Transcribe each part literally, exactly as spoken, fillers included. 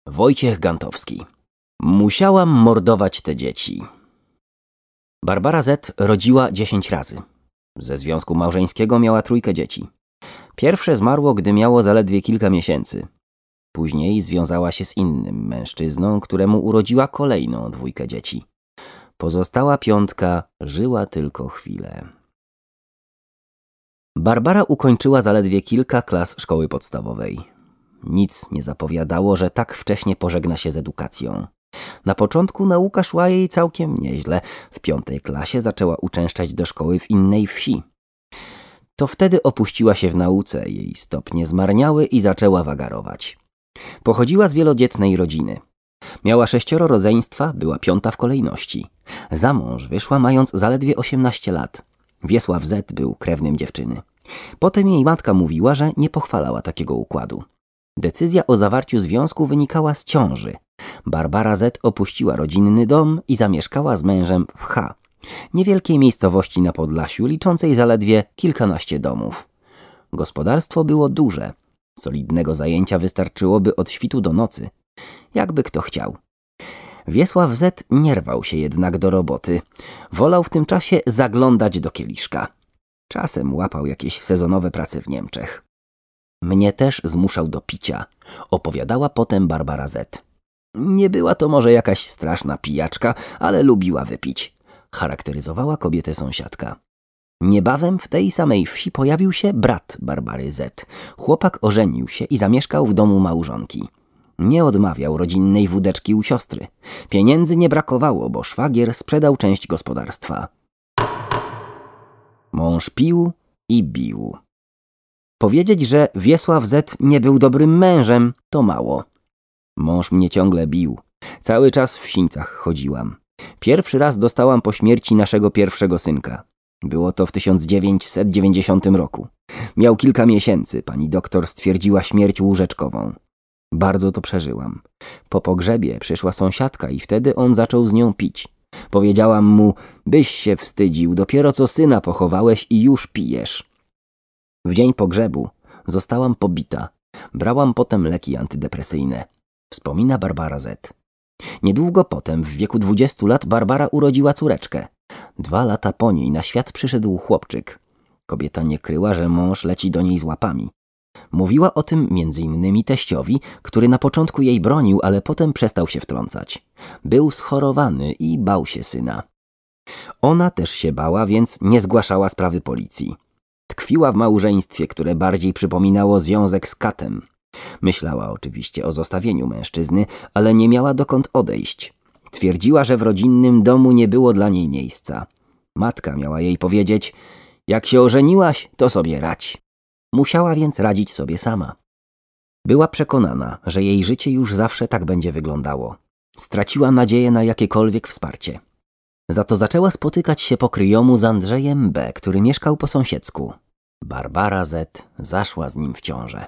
Wojciech Gantowski. Musiałam mordować te dzieci. Barbara Z. rodziła dziesięć razy. Ze związku małżeńskiego miała trójkę dzieci. Pierwsze zmarło, gdy miało zaledwie kilka miesięcy. Później związała się z innym mężczyzną, któremu urodziła kolejną dwójkę dzieci. Pozostała piątka żyła tylko chwilę. Barbara ukończyła zaledwie kilka klas szkoły podstawowej. Nic nie zapowiadało, że tak wcześnie pożegna się z edukacją. Na początku nauka szła jej całkiem nieźle. W piątej klasie zaczęła uczęszczać do szkoły w innej wsi. To wtedy opuściła się w nauce, jej stopnie zmarniały i zaczęła wagarować. Pochodziła z wielodzietnej rodziny. Miała sześcioro rodzeństwa, była piąta w kolejności. Za mąż wyszła mając zaledwie osiemnaście lat. Wiesław Z. był krewnym dziewczyny. Potem jej matka mówiła, że nie pochwalała takiego układu. Decyzja o zawarciu związku wynikała z ciąży. Barbara Z. opuściła rodzinny dom i zamieszkała z mężem w H., niewielkiej miejscowości na Podlasiu, liczącej zaledwie kilkanaście domów. Gospodarstwo było duże. Solidnego zajęcia wystarczyłoby od świtu do nocy. Jakby kto chciał. Wiesław Z. nie rwał się jednak do roboty. Wolał w tym czasie zaglądać do kieliszka. Czasem łapał jakieś sezonowe prace w Niemczech. Mnie też zmuszał do picia, opowiadała potem Barbara Z. Nie była to może jakaś straszna pijaczka, ale lubiła wypić. Charakteryzowała kobietę sąsiadka. Niebawem w tej samej wsi pojawił się brat Barbary Z. Chłopak ożenił się i zamieszkał w domu małżonki. Nie odmawiał rodzinnej wódeczki u siostry. Pieniędzy nie brakowało, bo szwagier sprzedał część gospodarstwa. Mąż pił i bił. Powiedzieć, że Wiesław Z. nie był dobrym mężem, to mało. Mąż mnie ciągle bił. Cały czas w sińcach chodziłam. Pierwszy raz dostałam po śmierci naszego pierwszego synka. Było to w tysiąc dziewięćset dziewięćdziesiątym roku. Miał kilka miesięcy. Pani doktor stwierdziła śmierć łóżeczkową. Bardzo to przeżyłam. Po pogrzebie przyszła sąsiadka i wtedy on zaczął z nią pić. Powiedziałam mu, byś się wstydził, dopiero co syna pochowałeś i już pijesz. W dzień pogrzebu zostałam pobita. Brałam potem leki antydepresyjne. Wspomina Barbara Z. Niedługo potem, w wieku dwudziestu lat, Barbara urodziła córeczkę. Dwa lata po niej na świat przyszedł chłopczyk. Kobieta nie kryła, że mąż leci do niej z łapami. Mówiła o tym między innymi teściowi, który na początku jej bronił, ale potem przestał się wtrącać. Był schorowany i bał się syna. Ona też się bała, więc nie zgłaszała sprawy policji. Tkwiła w małżeństwie, które bardziej przypominało związek z katem. Myślała oczywiście o zostawieniu mężczyzny, ale nie miała dokąd odejść. Twierdziła, że w rodzinnym domu nie było dla niej miejsca. Matka miała jej powiedzieć, jak się ożeniłaś, to sobie radź. Musiała więc radzić sobie sama. Była przekonana, że jej życie już zawsze tak będzie wyglądało. Straciła nadzieję na jakiekolwiek wsparcie. Za to zaczęła spotykać się po kryjomu z Andrzejem B., który mieszkał po sąsiedzku. Barbara Z. zaszła z nim w ciążę.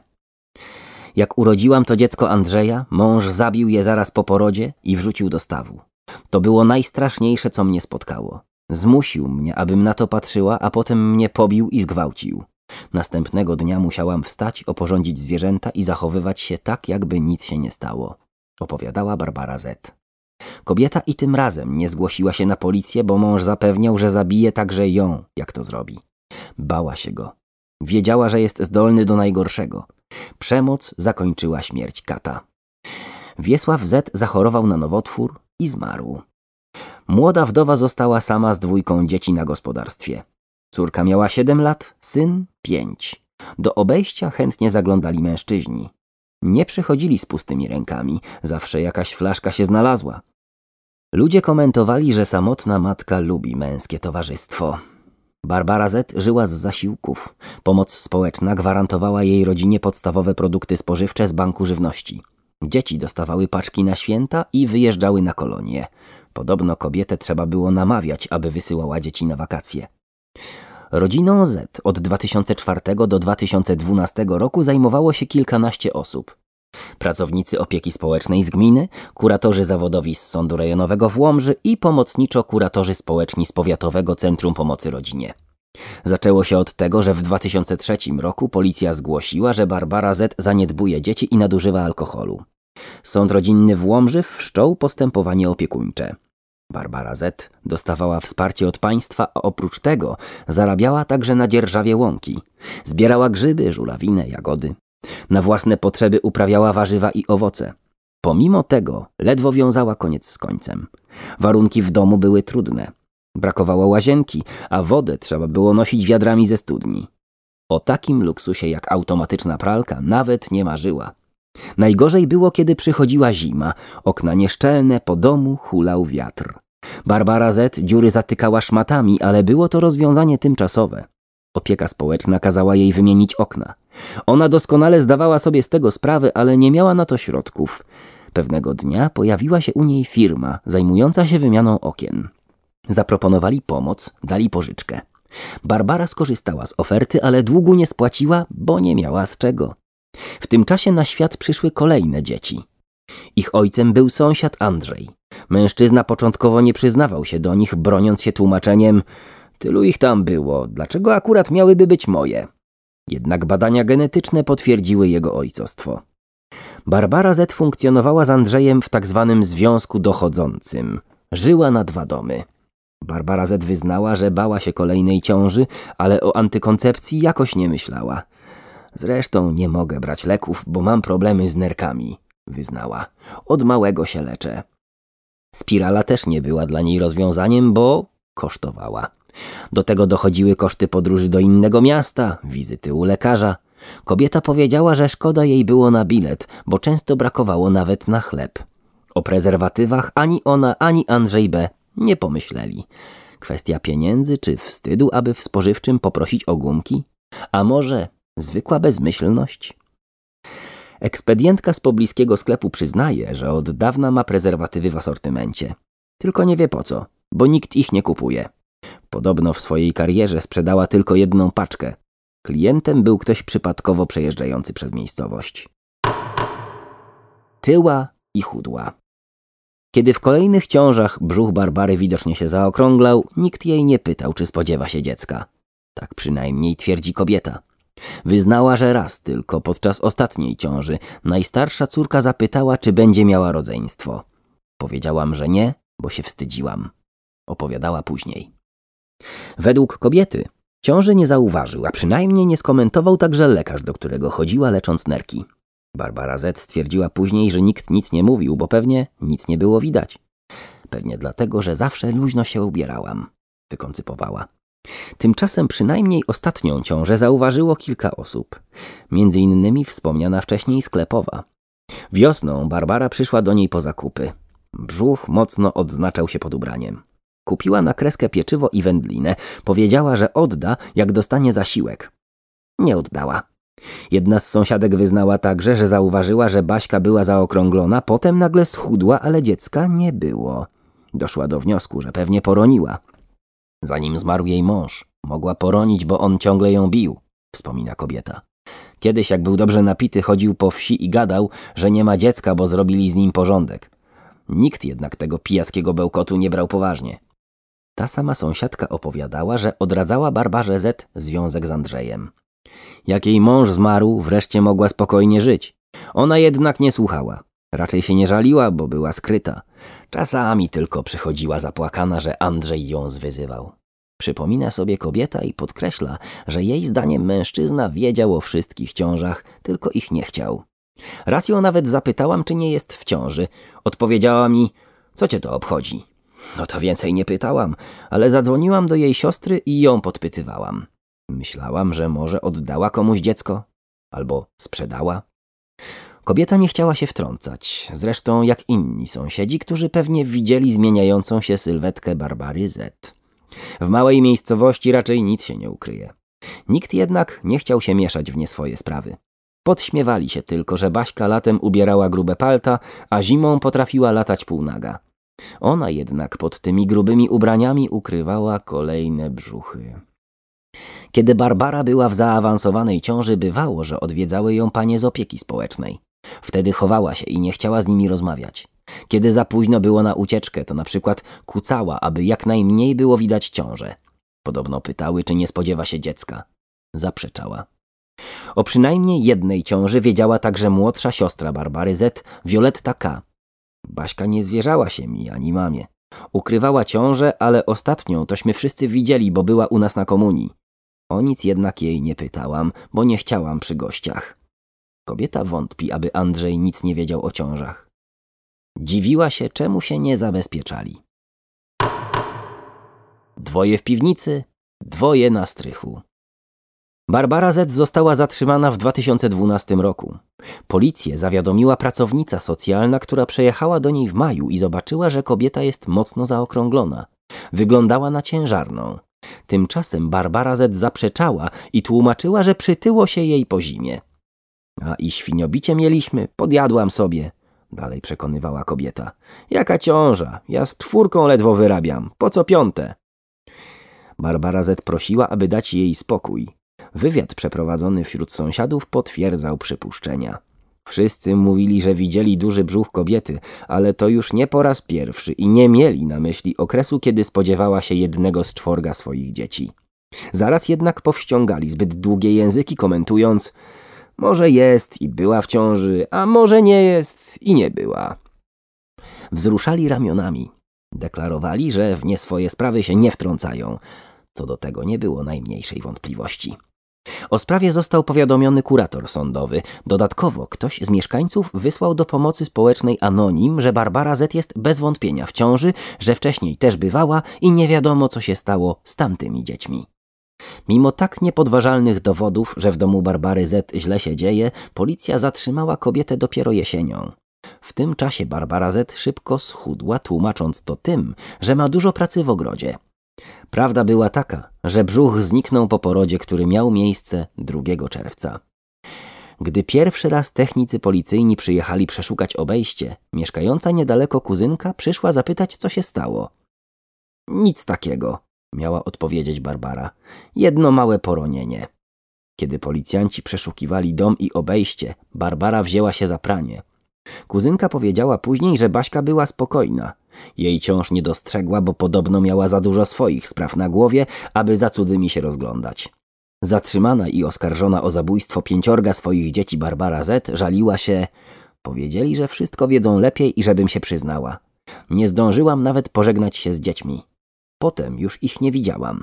Jak urodziłam to dziecko Andrzeja, mąż zabił je zaraz po porodzie i wrzucił do stawu. To było najstraszniejsze, co mnie spotkało. Zmusił mnie, abym na to patrzyła, a potem mnie pobił i zgwałcił. Następnego dnia musiałam wstać, oporządzić zwierzęta i zachowywać się tak, jakby nic się nie stało. Opowiadała Barbara Z. Kobieta i tym razem nie zgłosiła się na policję, bo mąż zapewniał, że zabije także ją, jak to zrobi. Bała się go. Wiedziała, że jest zdolny do najgorszego. Przemoc zakończyła śmierć kata. Wiesław Z. zachorował na nowotwór i zmarł. Młoda wdowa została sama z dwójką dzieci na gospodarstwie. Córka miała siedem lat, syn pięć. Do obejścia chętnie zaglądali mężczyźni. Nie przychodzili z pustymi rękami, zawsze jakaś flaszka się znalazła. Ludzie komentowali, że samotna matka lubi męskie towarzystwo. Barbara Z. żyła z zasiłków. Pomoc społeczna gwarantowała jej rodzinie podstawowe produkty spożywcze z banku żywności. Dzieci dostawały paczki na święta i wyjeżdżały na kolonie. Podobno kobietę trzeba było namawiać, aby wysyłała dzieci na wakacje. Rodziną Z. od dwa tysiące czwartego do dwa tysiące dwunastego roku zajmowało się kilkanaście osób. Pracownicy opieki społecznej z gminy, kuratorzy zawodowi z Sądu Rejonowego w Łomży i pomocniczo-kuratorzy społeczni z Powiatowego Centrum Pomocy Rodzinie. Zaczęło się od tego, że w dwa tysiące trzecim roku policja zgłosiła, że Barbara Z. zaniedbuje dzieci i nadużywa alkoholu. Sąd rodzinny w Łomży wszczął postępowanie opiekuńcze. Barbara Z. dostawała wsparcie od państwa, a oprócz tego zarabiała także na dzierżawie łąki. Zbierała grzyby, żurawinę, jagody. Na własne potrzeby uprawiała warzywa i owoce. Pomimo tego ledwo wiązała koniec z końcem. Warunki w domu były trudne. Brakowało łazienki, a wodę trzeba było nosić wiadrami ze studni. O takim luksusie jak automatyczna pralka nawet nie marzyła. Najgorzej było, kiedy przychodziła zima. Okna nieszczelne, po domu hulał wiatr. Barbara Z. dziury zatykała szmatami, ale było to rozwiązanie tymczasowe. Opieka społeczna kazała jej wymienić okna. Ona doskonale zdawała sobie z tego sprawę, ale nie miała na to środków. Pewnego dnia pojawiła się u niej firma zajmująca się wymianą okien. Zaproponowali pomoc, dali pożyczkę. Barbara skorzystała z oferty, ale długu nie spłaciła, bo nie miała z czego. W tym czasie na świat przyszły kolejne dzieci. Ich ojcem był sąsiad Andrzej. Mężczyzna początkowo nie przyznawał się do nich, broniąc się tłumaczeniem: tylu ich tam było, dlaczego akurat miałyby być moje? Jednak badania genetyczne potwierdziły jego ojcostwo. Barbara Z. funkcjonowała z Andrzejem w tak zwanym związku dochodzącym. Żyła na dwa domy. Barbara Z. wyznała, że bała się kolejnej ciąży, ale o antykoncepcji jakoś nie myślała. Zresztą nie mogę brać leków, bo mam problemy z nerkami, wyznała. Od małego się leczę. Spirala też nie była dla niej rozwiązaniem, bo kosztowała. Do tego dochodziły koszty podróży do innego miasta, wizyty u lekarza. Kobieta powiedziała, że szkoda jej było na bilet, bo często brakowało nawet na chleb. O prezerwatywach ani ona, ani Andrzej B. nie pomyśleli. Kwestia pieniędzy czy wstydu, aby w spożywczym poprosić o gumki? A może zwykła bezmyślność? Ekspedientka z pobliskiego sklepu przyznaje, że od dawna ma prezerwatywy w asortymencie. Tylko nie wie po co, bo nikt ich nie kupuje. Podobno w swojej karierze sprzedała tylko jedną paczkę. Klientem był ktoś przypadkowo przejeżdżający przez miejscowość. Tyła i chudła. Kiedy w kolejnych ciążach brzuch Barbary widocznie się zaokrąglał, nikt jej nie pytał, czy spodziewa się dziecka. Tak przynajmniej twierdzi kobieta. Wyznała, że raz tylko podczas ostatniej ciąży najstarsza córka zapytała, czy będzie miała rodzeństwo. Powiedziałam, że nie, bo się wstydziłam. Opowiadała później. Według kobiety ciąży nie zauważył, a przynajmniej nie skomentował także lekarz, do którego chodziła lecząc nerki. Barbara Z. stwierdziła później, że nikt nic nie mówił, bo pewnie nic nie było widać. Pewnie dlatego, że zawsze luźno się ubierałam, wykoncypowała. Tymczasem przynajmniej ostatnią ciążę zauważyło kilka osób. Między innymi wspomniana wcześniej sklepowa. Wiosną Barbara przyszła do niej po zakupy. Brzuch mocno odznaczał się pod ubraniem. Kupiła na kreskę pieczywo i wędlinę. Powiedziała, że odda, jak dostanie zasiłek. Nie oddała. Jedna z sąsiadek wyznała także, że zauważyła, że Baśka była zaokrąglona, potem nagle schudła, ale dziecka nie było. Doszła do wniosku, że pewnie poroniła. Zanim zmarł jej mąż, mogła poronić, bo on ciągle ją bił, wspomina kobieta. Kiedyś, jak był dobrze napity, chodził po wsi i gadał, że nie ma dziecka, bo zrobili z nim porządek. Nikt jednak tego pijackiego bełkotu nie brał poważnie. Ta sama sąsiadka opowiadała, że odradzała Barbarze Z. związek z Andrzejem. Jak jej mąż zmarł, wreszcie mogła spokojnie żyć. Ona jednak nie słuchała. Raczej się nie żaliła, bo była skryta. Czasami tylko przychodziła zapłakana, że Andrzej ją zwyzywał. Przypomina sobie kobieta i podkreśla, że jej zdaniem mężczyzna wiedział o wszystkich ciążach, tylko ich nie chciał. Raz ją nawet zapytałam, czy nie jest w ciąży. Odpowiedziała mi: co cię to obchodzi? No to więcej nie pytałam, ale zadzwoniłam do jej siostry i ją podpytywałam. Myślałam, że może oddała komuś dziecko, albo sprzedała. Kobieta nie chciała się wtrącać, zresztą jak inni sąsiedzi, którzy pewnie widzieli zmieniającą się sylwetkę Barbary Z. W małej miejscowości raczej nic się nie ukryje. Nikt jednak nie chciał się mieszać w nie swoje sprawy. Podśmiewali się tylko, że Baśka latem ubierała grube palta, a zimą potrafiła latać półnaga. Ona jednak pod tymi grubymi ubraniami ukrywała kolejne brzuchy. Kiedy Barbara była w zaawansowanej ciąży, bywało, że odwiedzały ją panie z opieki społecznej. Wtedy chowała się i nie chciała z nimi rozmawiać. Kiedy za późno było na ucieczkę, to na przykład kucała, aby jak najmniej było widać ciążę. Podobno pytały, czy nie spodziewa się dziecka. Zaprzeczała. O przynajmniej jednej ciąży wiedziała także młodsza siostra Barbary Z, Violetta K. Baśka nie zwierzała się mi ani mamie. Ukrywała ciążę, ale ostatnią tośmy wszyscy widzieli, bo była u nas na komunii. O nic jednak jej nie pytałam, bo nie chciałam przy gościach. Kobieta wątpi, aby Andrzej nic nie wiedział o ciążach. Dziwiła się, czemu się nie zabezpieczali. Dwoje w piwnicy, dwoje na strychu. Barbara Z została zatrzymana w dwa tysiące dwunastym roku. Policję zawiadomiła pracownica socjalna, która przejechała do niej w maju i zobaczyła, że kobieta jest mocno zaokrąglona. Wyglądała na ciężarną. Tymczasem Barbara Z zaprzeczała i tłumaczyła, że przytyło się jej po zimie. A i świniobicie mieliśmy, podjadłam sobie, dalej przekonywała kobieta. Jaka ciąża, ja z czwórką ledwo wyrabiam, po co piąte? Barbara Z prosiła, aby dać jej spokój. Wywiad przeprowadzony wśród sąsiadów potwierdzał przypuszczenia. Wszyscy mówili, że widzieli duży brzuch kobiety, ale to już nie po raz pierwszy i nie mieli na myśli okresu, kiedy spodziewała się jednego z czworga swoich dzieci. Zaraz jednak powściągali zbyt długie języki, komentując: może jest i była w ciąży, a może nie jest i nie była. Wzruszali ramionami. Deklarowali, że w nie swoje sprawy się nie wtrącają. Co do tego nie było najmniejszej wątpliwości. O sprawie został powiadomiony kurator sądowy. Dodatkowo ktoś z mieszkańców wysłał do pomocy społecznej anonim, że Barbara Z jest bez wątpienia w ciąży, że wcześniej też bywała i nie wiadomo, co się stało z tamtymi dziećmi. Mimo tak niepodważalnych dowodów, że w domu Barbary Z źle się dzieje, policja zatrzymała kobietę dopiero jesienią. W tym czasie Barbara Z szybko schudła, tłumacząc to tym, że ma dużo pracy w ogrodzie. Prawda była taka, że brzuch zniknął po porodzie, który miał miejsce drugiego czerwca. Gdy pierwszy raz technicy policyjni przyjechali przeszukać obejście, mieszkająca niedaleko kuzynka przyszła zapytać, co się stało. Nic takiego, miała odpowiedzieć Barbara. Jedno małe poronienie. Kiedy policjanci przeszukiwali dom i obejście, Barbara wzięła się za pranie. Kuzynka powiedziała później, że Baśka była spokojna. Jej ciąż nie dostrzegła, bo podobno miała za dużo swoich spraw na głowie, aby za cudzymi się rozglądać. Zatrzymana i oskarżona o zabójstwo pięciorga swoich dzieci Barbara Z żaliła się. Powiedzieli, że wszystko wiedzą lepiej i żebym się przyznała. Nie zdążyłam nawet pożegnać się z dziećmi. Potem już ich nie widziałam.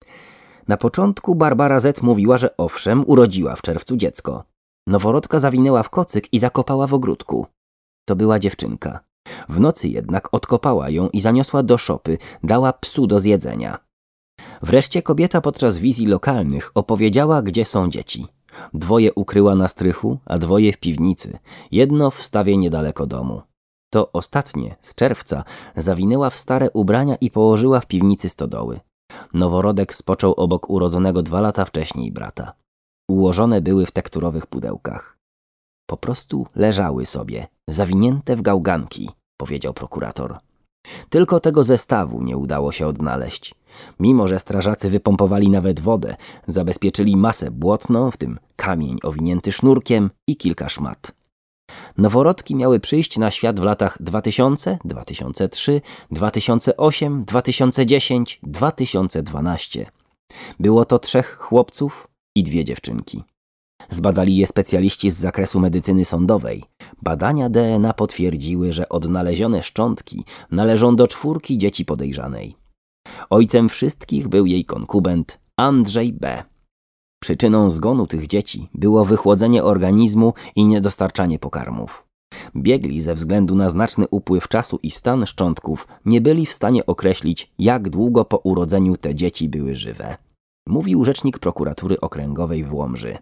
Na początku Barbara Z mówiła, że owszem, urodziła w czerwcu dziecko. Noworodka zawinęła w kocyk i zakopała w ogródku. To była dziewczynka. W nocy jednak odkopała ją i zaniosła do szopy, dała psu do zjedzenia. Wreszcie kobieta podczas wizji lokalnych opowiedziała, gdzie są dzieci. Dwoje ukryła na strychu, a dwoje w piwnicy, jedno w stawie niedaleko domu. To ostatnie, z czerwca, zawinęła w stare ubrania i położyła w piwnicy stodoły. Noworodek spoczął obok urodzonego dwa lata wcześniej brata. Ułożone były w tekturowych pudełkach. Po prostu leżały sobie, zawinięte w gałganki, powiedział prokurator. Tylko tego zestawu nie udało się odnaleźć. Mimo że strażacy wypompowali nawet wodę, zabezpieczyli masę błotną, w tym kamień owinięty sznurkiem i kilka szmat. Noworodki miały przyjść na świat w latach dwa tysiące, dwa tysiące trzy, dwa tysiące osiem, dwa tysiące dziesięć, dwa tysiące dwanaście. Było to trzech chłopców i dwie dziewczynki. Zbadali je specjaliści z zakresu medycyny sądowej. Badania D N A potwierdziły, że odnalezione szczątki należą do czwórki dzieci podejrzanej. Ojcem wszystkich był jej konkubent Andrzej B. Przyczyną zgonu tych dzieci było wychłodzenie organizmu i niedostarczanie pokarmów. Biegli ze względu na znaczny upływ czasu i stan szczątków nie byli w stanie określić, jak długo po urodzeniu te dzieci były żywe. Mówił rzecznik prokuratury okręgowej w Łomży.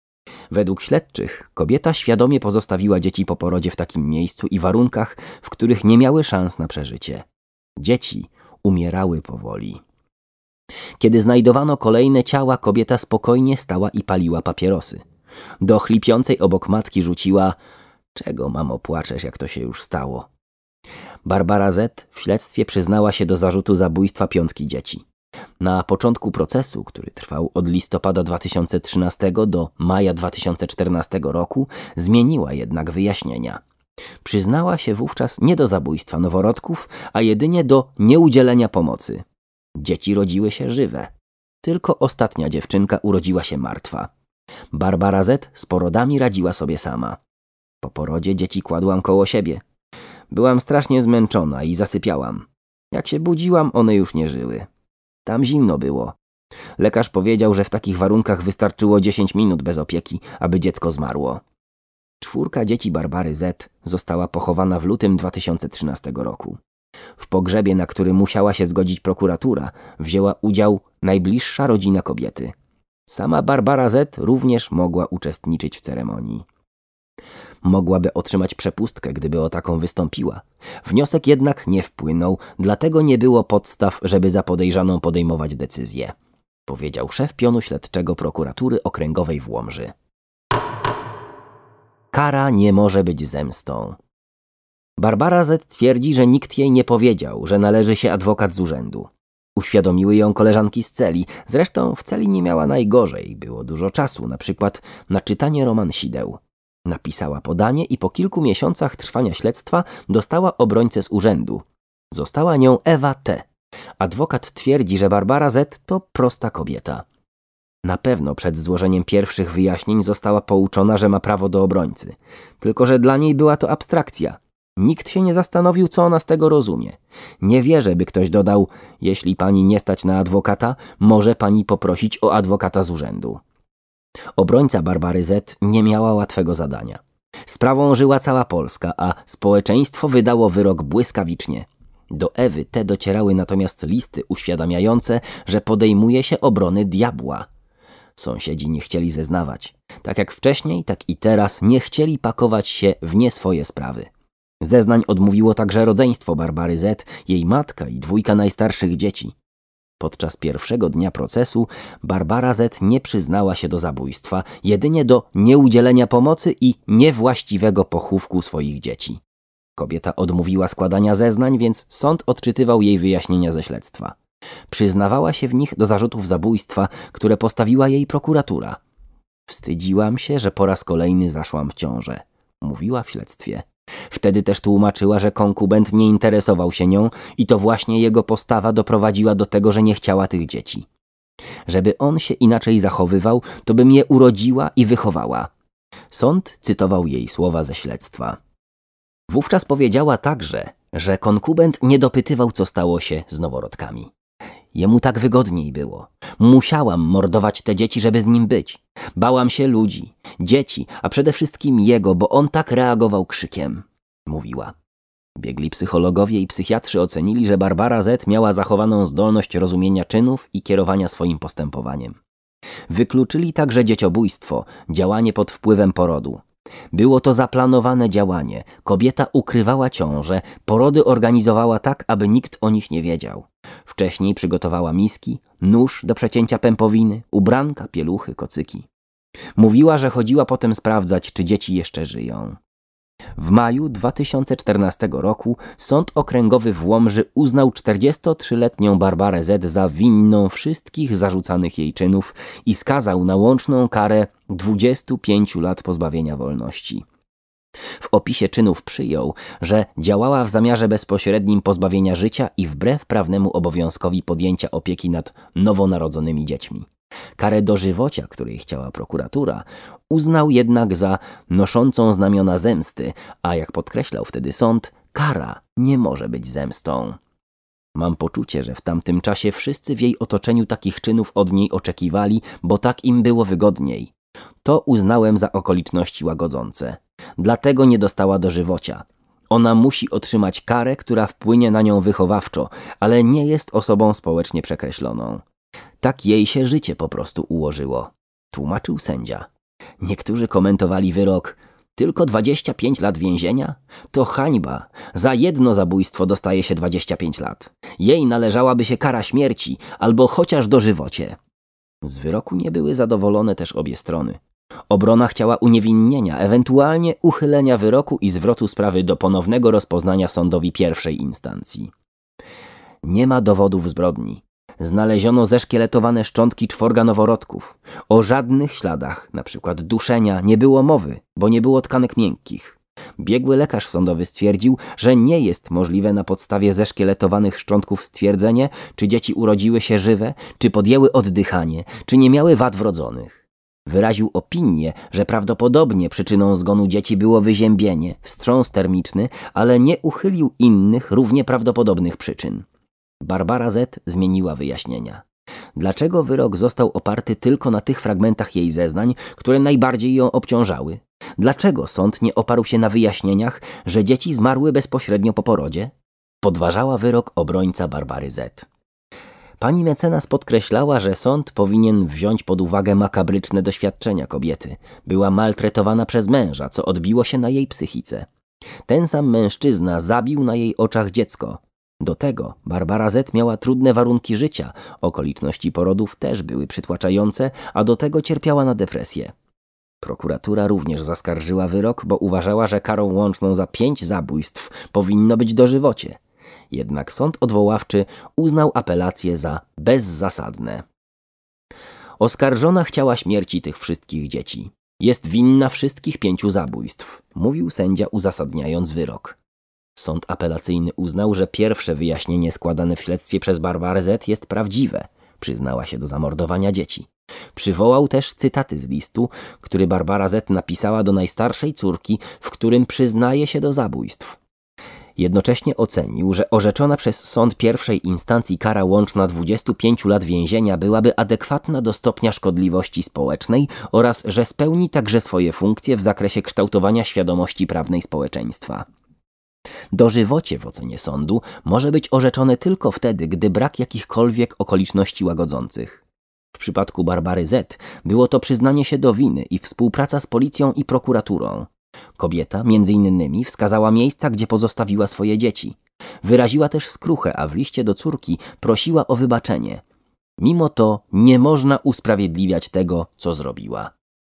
Według śledczych kobieta świadomie pozostawiła dzieci po porodzie w takim miejscu i warunkach, w których nie miały szans na przeżycie. Dzieci umierały powoli. Kiedy znajdowano kolejne ciała, kobieta spokojnie stała i paliła papierosy. Do chlipiącej obok matki rzuciła: czego, mamo, płaczesz, jak to się już stało? Barbara Z w śledztwie przyznała się do zarzutu zabójstwa piątki dzieci. Na początku procesu, który trwał od listopada dwa tysiące trzynastego do maja dwa tysiące czternastego roku, zmieniła jednak wyjaśnienia. Przyznała się wówczas nie do zabójstwa noworodków, a jedynie do nieudzielenia pomocy. Dzieci rodziły się żywe. Tylko ostatnia dziewczynka urodziła się martwa. Barbara Z. z porodami radziła sobie sama. Po porodzie dzieci kładłam koło siebie. Byłam strasznie zmęczona i zasypiałam. Jak się budziłam, one już nie żyły. Tam zimno było. Lekarz powiedział, że w takich warunkach wystarczyło dziesięć minut bez opieki, aby dziecko zmarło. Czwórka dzieci Barbary Z. została pochowana w lutym dwa tysiące trzynastego roku. W pogrzebie, na który musiała się zgodzić prokuratura, wzięła udział najbliższa rodzina kobiety. Sama Barbara Z. również mogła uczestniczyć w ceremonii. Mogłaby otrzymać przepustkę, gdyby o taką wystąpiła. Wniosek jednak nie wpłynął, dlatego nie było podstaw, żeby za podejrzaną podejmować decyzję, powiedział szef pionu śledczego prokuratury okręgowej w Łomży. Kara nie może być zemstą. Barbara Z. twierdzi, że nikt jej nie powiedział, że należy się adwokat z urzędu. Uświadomiły ją koleżanki z celi. Zresztą w celi nie miała najgorzej. Było dużo czasu, na przykład na czytanie romansideł. Napisała podanie i po kilku miesiącach trwania śledztwa dostała obrońcę z urzędu. Została nią Ewa T. Adwokat twierdzi, że Barbara Z. to prosta kobieta. Na pewno przed złożeniem pierwszych wyjaśnień została pouczona, że ma prawo do obrońcy. Tylko że dla niej była to abstrakcja. Nikt się nie zastanowił, co ona z tego rozumie. Nie wierzę, by ktoś dodał, jeśli pani nie stać na adwokata, może pani poprosić o adwokata z urzędu. Obrońca Barbary Z. nie miała łatwego zadania. Sprawą żyła cała Polska, a społeczeństwo wydało wyrok błyskawicznie. Do Ewy T. docierały natomiast listy uświadamiające, że podejmuje się obrony diabła. Sąsiedzi nie chcieli zeznawać. Tak jak wcześniej, tak i teraz nie chcieli pakować się w nie swoje sprawy. Zeznań odmówiło także rodzeństwo Barbary Z., jej matka i dwójka najstarszych dzieci. Podczas pierwszego dnia procesu Barbara Z. nie przyznała się do zabójstwa, jedynie do nieudzielenia pomocy i niewłaściwego pochówku swoich dzieci. Kobieta odmówiła składania zeznań, więc sąd odczytywał jej wyjaśnienia ze śledztwa. Przyznawała się w nich do zarzutów zabójstwa, które postawiła jej prokuratura. Wstydziłam się, że po raz kolejny zaszłam w ciążę, mówiła w śledztwie. Wtedy też tłumaczyła, że konkubent nie interesował się nią i to właśnie jego postawa doprowadziła do tego, że nie chciała tych dzieci. Żeby on się inaczej zachowywał, to bym je urodziła i wychowała. Sąd cytował jej słowa ze śledztwa. Wówczas powiedziała także, że konkubent nie dopytywał, co stało się z noworodkami. Jemu tak wygodniej było. Musiałam mordować te dzieci, żeby z nim być. Bałam się ludzi, dzieci, a przede wszystkim jego, bo on tak reagował krzykiem, mówiła. Biegli psychologowie i psychiatrzy ocenili, że Barbara Z. miała zachowaną zdolność rozumienia czynów i kierowania swoim postępowaniem. Wykluczyli także dzieciobójstwo, działanie pod wpływem porodu. Było to zaplanowane działanie. Kobieta ukrywała ciążę, porody organizowała tak, aby nikt o nich nie wiedział. Wcześniej przygotowała miski, nóż do przecięcia pępowiny, ubranka, pieluchy, kocyki. Mówiła, że chodziła potem sprawdzać, czy dzieci jeszcze żyją. W maju dwa tysiące czternastego roku Sąd Okręgowy w Łomży uznał czterdziestotrzyletnią Barbarę Z. za winną wszystkich zarzucanych jej czynów i skazał na łączną karę dwudziestu pięciu lat pozbawienia wolności. W opisie czynów przyjął, że działała w zamiarze bezpośrednim pozbawienia życia i wbrew prawnemu obowiązkowi podjęcia opieki nad nowonarodzonymi dziećmi. Karę dożywocia, której chciała prokuratura, uznał jednak za noszącą znamiona zemsty, a jak podkreślał wtedy sąd, kara nie może być zemstą. Mam poczucie, że w tamtym czasie wszyscy w jej otoczeniu takich czynów od niej oczekiwali, bo tak im było wygodniej. To uznałem za okoliczności łagodzące. Dlatego nie dostała dożywocia. Ona musi otrzymać karę, która wpłynie na nią wychowawczo, ale nie jest osobą społecznie przekreśloną. Tak jej się życie po prostu ułożyło, tłumaczył sędzia. Niektórzy komentowali wyrok. Tylko dwadzieścia pięć lat więzienia? To hańba. Za jedno zabójstwo dostaje się dwadzieścia pięć lat. Jej należałaby się kara śmierci albo chociaż dożywocie. Z wyroku nie były zadowolone też obie strony. Obrona chciała uniewinnienia, ewentualnie uchylenia wyroku i zwrotu sprawy do ponownego rozpoznania sądowi pierwszej instancji. Nie ma dowodów zbrodni. Znaleziono zeszkieletowane szczątki czworga noworodków. O żadnych śladach, na przykład duszenia, nie było mowy, bo nie było tkanek miękkich. Biegły lekarz sądowy stwierdził, że nie jest możliwe na podstawie zeszkieletowanych szczątków stwierdzenie, czy dzieci urodziły się żywe, czy podjęły oddychanie, czy nie miały wad wrodzonych. Wyraził opinię, że prawdopodobnie przyczyną zgonu dzieci było wyziębienie, wstrząs termiczny, ale nie uchylił innych, równie prawdopodobnych przyczyn. Barbara Z. zmieniła wyjaśnienia. Dlaczego wyrok został oparty tylko na tych fragmentach jej zeznań, które najbardziej ją obciążały? Dlaczego sąd nie oparł się na wyjaśnieniach, że dzieci zmarły bezpośrednio po porodzie? Podważała wyrok obrońca Barbary Z. Pani mecenas podkreślała, że sąd powinien wziąć pod uwagę makabryczne doświadczenia kobiety. Była maltretowana przez męża, co odbiło się na jej psychice. Ten sam mężczyzna zabił na jej oczach dziecko. Do tego Barbara Z. miała trudne warunki życia, okoliczności porodów też były przytłaczające, a do tego cierpiała na depresję. Prokuratura również zaskarżyła wyrok, bo uważała, że karą łączną za pięć zabójstw powinno być dożywocie. Jednak sąd odwoławczy uznał apelacje za bezzasadne. Oskarżona chciała śmierci tych wszystkich dzieci. Jest winna wszystkich pięciu zabójstw, mówił sędzia uzasadniając wyrok. Sąd apelacyjny uznał, że pierwsze wyjaśnienie składane w śledztwie przez Barbarę Z. jest prawdziwe. Przyznała się do zamordowania dzieci. Przywołał też cytaty z listu, który Barbara Z. napisała do najstarszej córki, w którym przyznaje się do zabójstw. Jednocześnie ocenił, że orzeczona przez sąd pierwszej instancji kara łączna dwudziestu pięciu lat więzienia byłaby adekwatna do stopnia szkodliwości społecznej oraz że spełni także swoje funkcje w zakresie kształtowania świadomości prawnej społeczeństwa. Dożywocie w ocenie sądu może być orzeczone tylko wtedy, gdy brak jakichkolwiek okoliczności łagodzących. W przypadku Barbary Z. było to przyznanie się do winy i współpraca z policją i prokuraturą. Kobieta, między innymi, wskazała miejsca, gdzie pozostawiła swoje dzieci. Wyraziła też skruchę, a w liście do córki prosiła o wybaczenie. Mimo to nie można usprawiedliwiać tego, co zrobiła.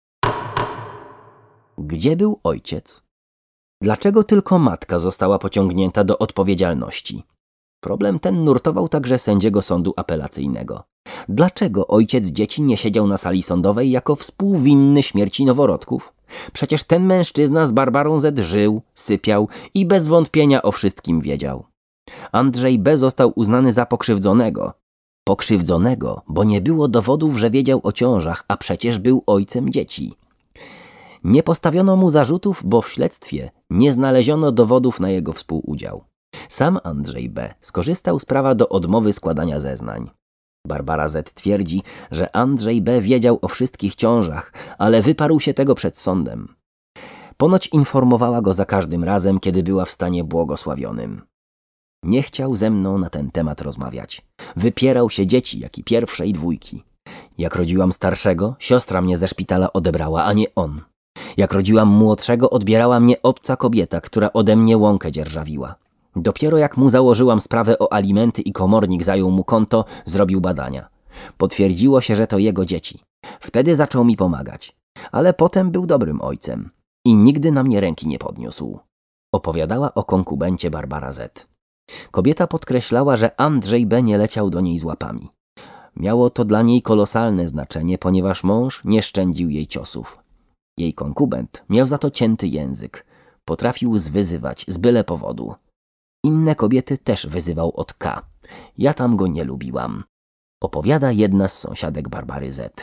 Gdzie był ojciec? Dlaczego tylko matka została pociągnięta do odpowiedzialności? Problem ten nurtował także sędziego sądu apelacyjnego. Dlaczego ojciec dzieci nie siedział na sali sądowej jako współwinny śmierci noworodków? Przecież ten mężczyzna z Barbarą Z. żył, sypiał i bez wątpienia o wszystkim wiedział. Andrzej B. został uznany za pokrzywdzonego. Pokrzywdzonego, bo nie było dowodów, że wiedział o ciążach, a przecież był ojcem dzieci. Nie postawiono mu zarzutów, bo w śledztwie nie znaleziono dowodów na jego współudział. Sam Andrzej B. skorzystał z prawa do odmowy składania zeznań. Barbara Z. twierdzi, że Andrzej B. wiedział o wszystkich ciążach, ale wyparł się tego przed sądem. Ponoć informowała go za każdym razem, kiedy była w stanie błogosławionym. Nie chciał ze mną na ten temat rozmawiać. Wypierał się dzieci, jak i pierwszej dwójki. Jak rodziłam starszego, siostra mnie ze szpitala odebrała, a nie on. Jak rodziłam młodszego, odbierała mnie obca kobieta, która ode mnie łąkę dzierżawiła. Dopiero jak mu założyłam sprawę o alimenty i komornik zajął mu konto, zrobił badania. Potwierdziło się, że to jego dzieci. Wtedy zaczął mi pomagać. Ale potem był dobrym ojcem i nigdy na mnie ręki nie podniósł. Opowiadała o konkubencie Barbara Z. Kobieta podkreślała, że Andrzej B. nie leciał do niej z łapami. Miało to dla niej kolosalne znaczenie, ponieważ mąż nie szczędził jej ciosów. Jej konkubent miał za to cięty język. Potrafił zwyzywać z byle powodu. Inne kobiety też wyzywał od K. Ja tam go nie lubiłam. Opowiada jedna z sąsiadek Barbary Z.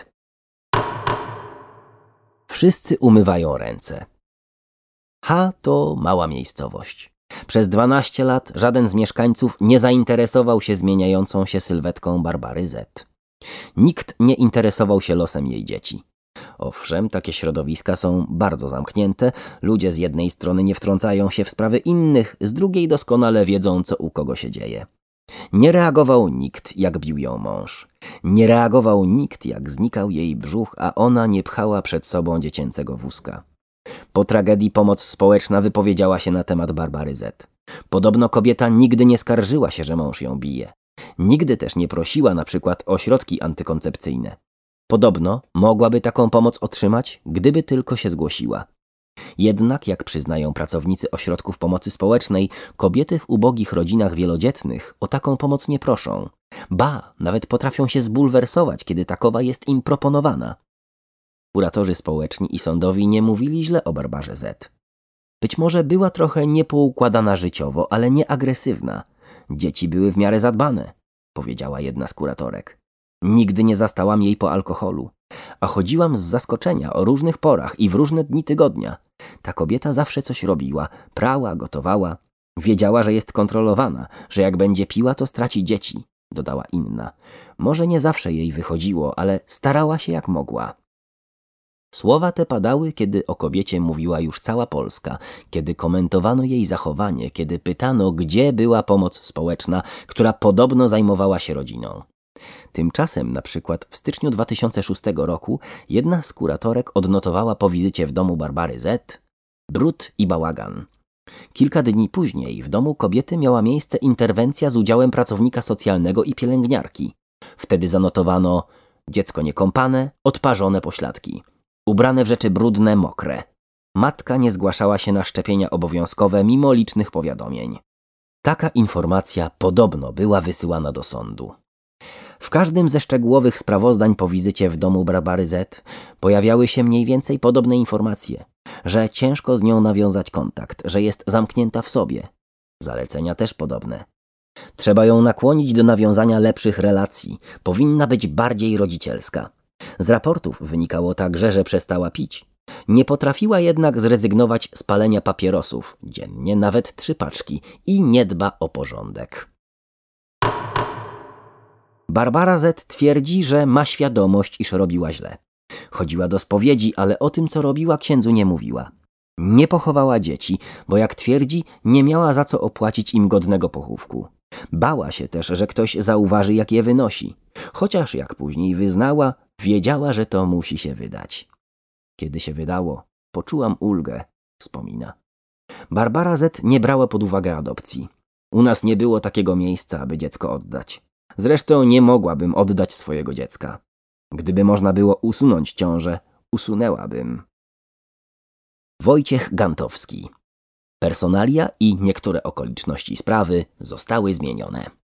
Wszyscy umywają ręce. H to mała miejscowość. Przez dwanaście lat żaden z mieszkańców nie zainteresował się zmieniającą się sylwetką Barbary Z. Nikt nie interesował się losem jej dzieci. Owszem, takie środowiska są bardzo zamknięte, ludzie z jednej strony nie wtrącają się w sprawy innych, z drugiej doskonale wiedzą, co u kogo się dzieje. Nie reagował nikt, jak bił ją mąż. Nie reagował nikt, jak znikał jej brzuch, a ona nie pchała przed sobą dziecięcego wózka. Po tragedii pomoc społeczna wypowiedziała się na temat Barbary Z. Podobno kobieta nigdy nie skarżyła się, że mąż ją bije. Nigdy też nie prosiła na przykład o środki antykoncepcyjne. Podobno mogłaby taką pomoc otrzymać, gdyby tylko się zgłosiła. Jednak, jak przyznają pracownicy ośrodków pomocy społecznej, kobiety w ubogich rodzinach wielodzietnych o taką pomoc nie proszą. Ba, nawet potrafią się zbulwersować, kiedy takowa jest im proponowana. Kuratorzy społeczni i sądowi nie mówili źle o Barbarze Z. Być może była trochę niepoukładana życiowo, ale nie agresywna. Dzieci były w miarę zadbane, powiedziała jedna z kuratorek. Nigdy nie zastałam jej po alkoholu, a chodziłam z zaskoczenia o różnych porach i w różne dni tygodnia. Ta kobieta zawsze coś robiła, prała, gotowała. Wiedziała, że jest kontrolowana, że jak będzie piła, to straci dzieci, dodała inna. Może nie zawsze jej wychodziło, ale starała się jak mogła. Słowa te padały, kiedy o kobiecie mówiła już cała Polska, kiedy komentowano jej zachowanie, kiedy pytano, gdzie była pomoc społeczna, która podobno zajmowała się rodziną. Tymczasem na przykład w styczniu dwa tysiące szóstego roku jedna z kuratorek odnotowała po wizycie w domu Barbary Z. brud i bałagan. Kilka dni później w domu kobiety miała miejsce interwencja z udziałem pracownika socjalnego i pielęgniarki. Wtedy zanotowano dziecko niekąpane, odparzone pośladki, ubrane w rzeczy brudne, mokre. Matka nie zgłaszała się na szczepienia obowiązkowe mimo licznych powiadomień. Taka informacja podobno była wysyłana do sądu. W każdym ze szczegółowych sprawozdań po wizycie w domu Barbary Z pojawiały się mniej więcej podobne informacje, że ciężko z nią nawiązać kontakt, że jest zamknięta w sobie. Zalecenia też podobne. Trzeba ją nakłonić do nawiązania lepszych relacji, powinna być bardziej rodzicielska. Z raportów wynikało także, że przestała pić. Nie potrafiła jednak zrezygnować z palenia papierosów, dziennie nawet trzy paczki, i nie dba o porządek. Barbara Z. twierdzi, że ma świadomość, iż robiła źle. Chodziła do spowiedzi, ale o tym, co robiła, księdzu nie mówiła. Nie pochowała dzieci, bo jak twierdzi, nie miała za co opłacić im godnego pochówku. Bała się też, że ktoś zauważy, jak je wynosi. Chociaż, jak później wyznała, wiedziała, że to musi się wydać. Kiedy się wydało, poczułam ulgę, wspomina. Barbara Z. nie brała pod uwagę adopcji. U nas nie było takiego miejsca, aby dziecko oddać. Zresztą nie mogłabym oddać swojego dziecka. Gdyby można było usunąć ciążę, usunęłabym. Wojciech Gantowski. Personalia i niektóre okoliczności sprawy zostały zmienione.